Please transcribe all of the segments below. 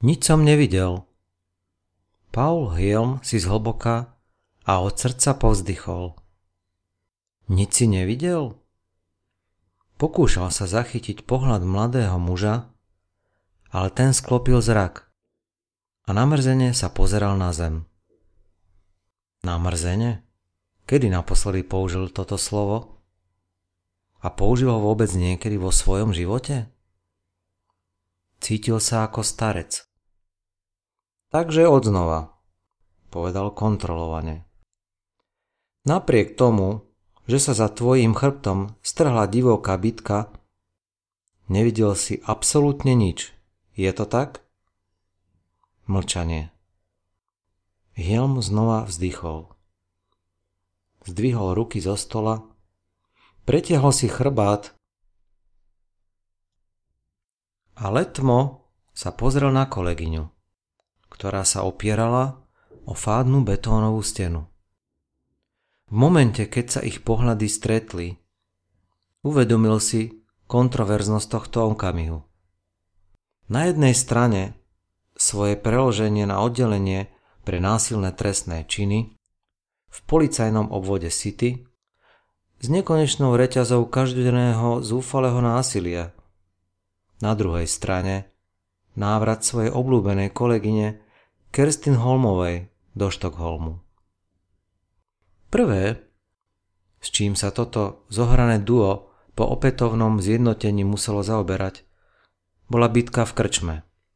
Nič som nevidel. Paul Hilm si zhlboka a od srdca povzdychol. Nič si nevidel? Pokúšal sa zachytiť pohľad mladého muža, ale ten sklopil zrak a namrzene sa pozeral na zem. Namrzene? Kedy naposledy použil toto slovo? A použil ho vôbec niekedy vo svojom živote? Cítil sa ako starec. Takže odznova, povedal kontrolovane. Napriek tomu, že sa za tvojím chrbtom strhla divoká bitka, nevidel si absolútne nič. Je to tak? Mlčanie. Hilm znova vzdychol. Zdvihol ruky zo stola, pretiahol si chrbát a letmo sa pozrel na kolegyňu, ktorá sa opierala o fádnu betónovú stenu. V momente, keď sa ich pohľady stretli, uvedomil si kontroverznosť tohto okamihu. Na jednej strane svoje preloženie na oddelenie pre násilné trestné činy v policajnom obvode City s nekonečnou reťazou každodenného zúfalého násilia. Na druhej strane návrat svojej obľúbenej kolegyne Kerstin Holmovej do Štokholmu. Prvé, s čím sa toto zohrané duo po opätovnom zjednotení muselo zaoberať, bola bitka v krčme.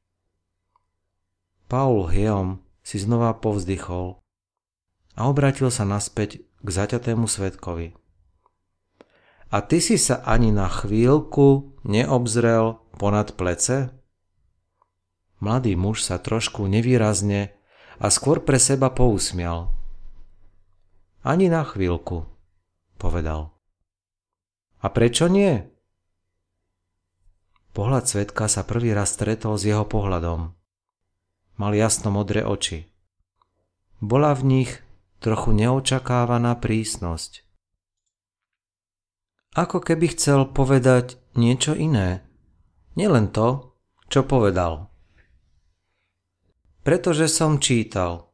Paul Hilm si znova povzdychol a obrátil sa naspäť k zaťatému svedkovi. A ty si sa ani na chvíľku neobzrel ponad plece? Mladý muž sa trošku nevýrazne a skôr pre seba pousmial. Ani na chvíľku, povedal. A prečo nie? Pohľad svedka sa prvý raz stretol s jeho pohľadom. Mal jasno modré oči. Bola v nich trochu neočakávaná prísnosť. Ako keby chcel povedať niečo iné. Nielen to, čo povedal. Pretože som čítal.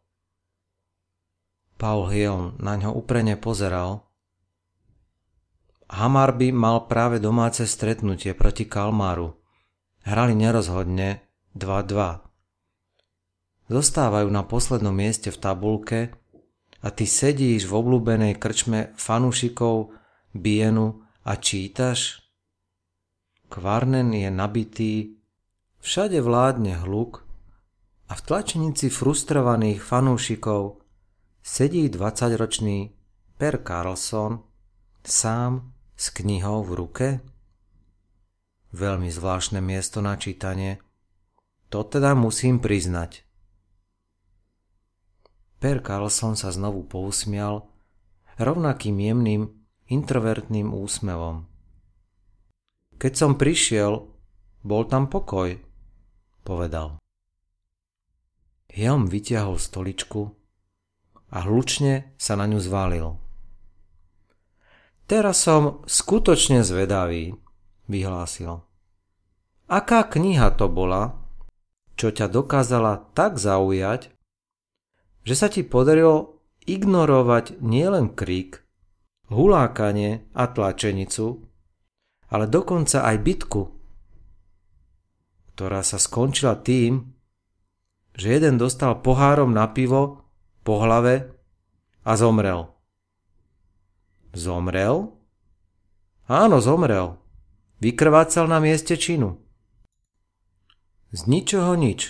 Paul Hilm na ňo úprene pozeral. Hammarby mal práve domáce stretnutie proti Kalmáru. Hrali nerozhodne 2-2. Zostávajú na poslednom mieste v tabuľke a ty sedíš v obľúbenej krčme fanúšikov Bienu a čítaš? Kvarnen je nabitý, všade vládne hluk a v tlačenici frustrovaných fanúšikov sedí 20-ročný Per Karlsson sám s knihou v ruke? Veľmi zvláštne miesto na čítanie, to teda musím priznať. Per Karlsson sa znovu pousmial rovnakým jemným, introvertným úsmevom. Keď som prišiel, bol tam pokoj, povedal. Hilm vytiahol stoličku a hlučne sa na ňu zvalil. Teraz som skutočne zvedavý, vyhlásil. Aká kniha to bola, čo ťa dokázala tak zaujať, že sa ti podarilo ignorovať nielen krík, hulákanie a tlačenicu, ale dokonca aj bitku, ktorá sa skončila tým, že jeden dostal pohárom na pivo po hlave a zomrel. Zomrel? Áno, zomrel. Vykrvácal na mieste činu. Z ničoho nič.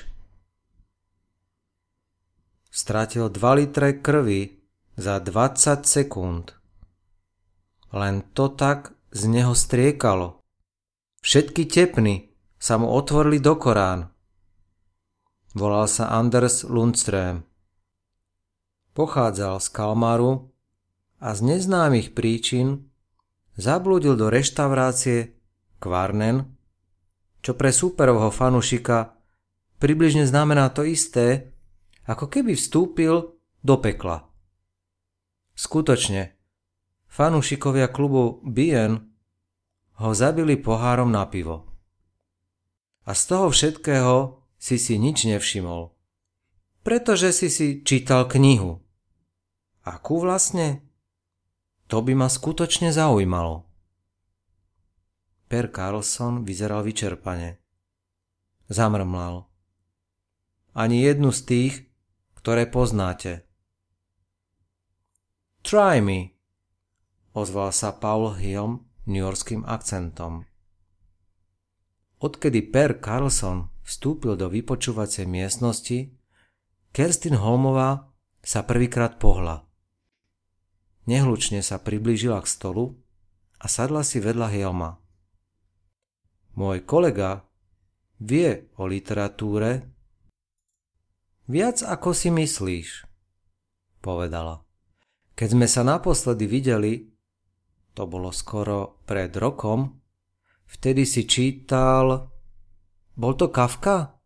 Stratil 2 litre krvi za 20 sekúnd. Len to tak z neho striekalo. Všetky tepny sa mu otvorili do korán. Volal sa Anders Lundström. Pochádzal z Kalmaru a z neznámych príčin zablúdil do reštaurácie Kvarnen, čo pre súperovho fanušika približne znamená to isté, ako keby vstúpil do pekla. Skutočne, fanúšikovia klubu Bien ho zabili pohárom na pivo. A z toho všetkého si nič nevšimol? Pretože si čítal knihu. Akú vlastne? To by ma skutočne zaujímalo. Per Carlson vyzeral vyčerpane. Zamrmlal. Ani jednu z tých, ktoré poznáte. Try me, ozval sa Paul Hill newyorským akcentom. Odkedy Per Carlson vstúpil do vypočúvacej miestnosti, Kerstin Holmová sa prvýkrát pohla. Nehlučne sa priblížila k stolu a sadla si vedľa Hilma. Môj kolega vie o literatúre viac ako si myslíš, povedala. Keď sme sa naposledy videli, to bolo skoro pred rokom, vtedy si čítal... Bol to Kafka?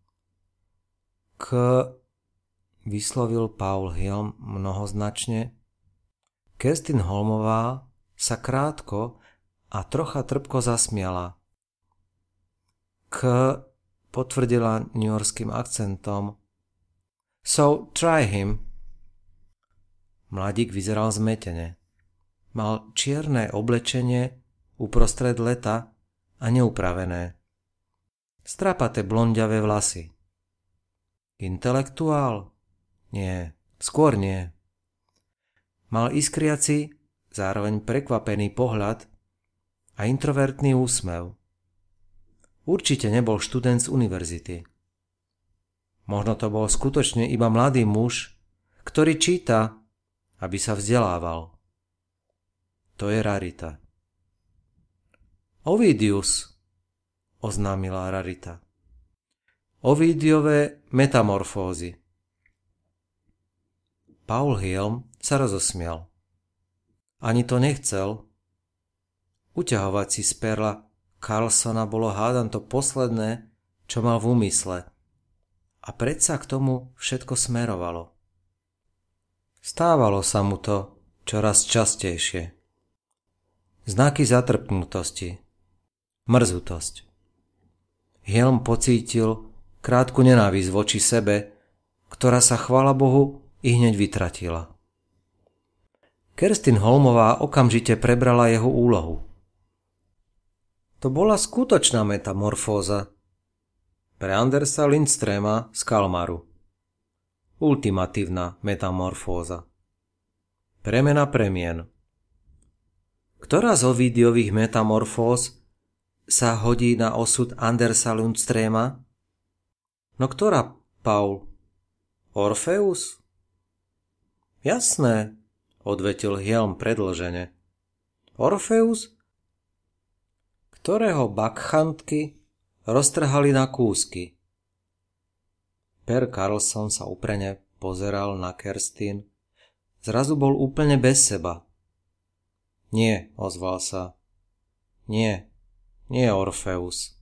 Vyslovil Paul Hill mnohoznačne. Kerstin Holmová sa krátko a trocha trpko zasmiala. Potvrdila newyorským akcentom. So try him. Mladík vyzeral zmetene. Mal čierne oblečenie uprostred leta a neupravené. Strapaté blondiavé vlasy. Intelektuál? Nie, skôr nie. Mal iskriaci, zároveň prekvapený pohľad a introvertný úsmev. Určite nebol študent z univerzity. Možno to bol skutočne iba mladý muž, ktorý číta, aby sa vzdelával. To je rarita. Ovidius, oznámila Rarita. Ovidiové metamorfózy. Paul Hill sa rozosmial. Ani to nechcel. Uťahovať si z perla Carlsona bolo hádam to posledné, čo mal v úmysle. A predsa k tomu všetko smerovalo. Stávalo sa mu to čoraz častejšie. Znaky zatrpknutosti. Mrzutosť. Hilm pocítil krátku nenávisť voči sebe, ktorá sa, chvála Bohu, i hneď vytratila. Kerstin Holmová okamžite prebrala jeho úlohu. To bola skutočná metamorfóza. Pre Andersa Lindströma z Kalmaru. Ultimatívna metamorfóza. Premena premien. Ktorá z Ovidiových metamorfóz sa hodí na osud Andersa Lindströma? No ktorá, Paul? Orfeus? Jasné, odvetil Hilm predĺžene. Orfeus? Ktorého bakchantky roztrhali na kúsky. Per Carlson sa uprene pozeral na Kerstin. Zrazu bol úplne bez seba. Nie, ozval sa. Nie Orfeus.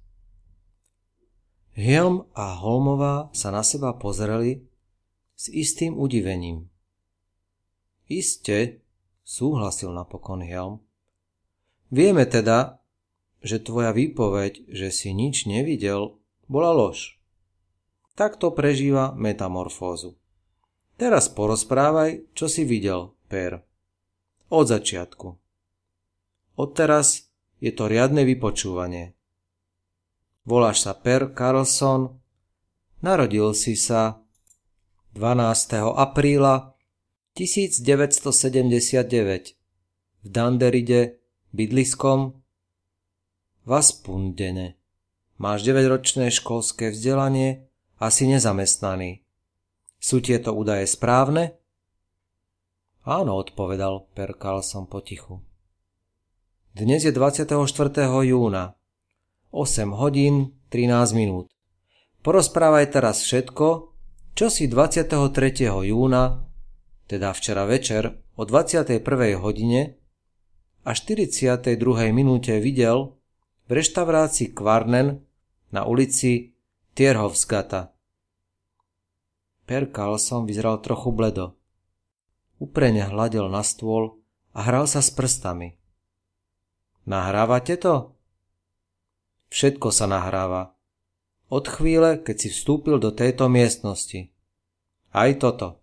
Hilm a Holmová sa na seba pozerali s istým udivením. Iste, súhlasil napokon Hilm. Vieme teda, že tvoja výpoveď, že si nič nevidel, bola lož. Takto prežíva metamorfózu. Teraz porozprávaj, čo si videl, Per. Od začiatku. Odteraz je to riadne vypočúvanie. Voláš sa Per Carlson, narodil si sa 12. apríla 1979 v Danderide, bydliskom Vaspundene. Máš 9-ročné školské vzdelanie a si nezamestnaný. Sú tieto údaje správne? Áno, odpovedal Per Carlson potichu. Dnes je 24. júna, 8 hodín 13 minút. Porozprávaj teraz všetko, čo si 23. júna, teda včera večer o 21. hodine a 42. minúte videl v reštaurácii Kvarnen na ulici Tierhovsgata. Per Carlson vyzeral trochu bledo. Uprene hľadel na stôl a hral sa s prstami. Nahrávate to? Všetko sa nahráva. od chvíle, keď si vstúpil do tejto miestnosti. Aj toto.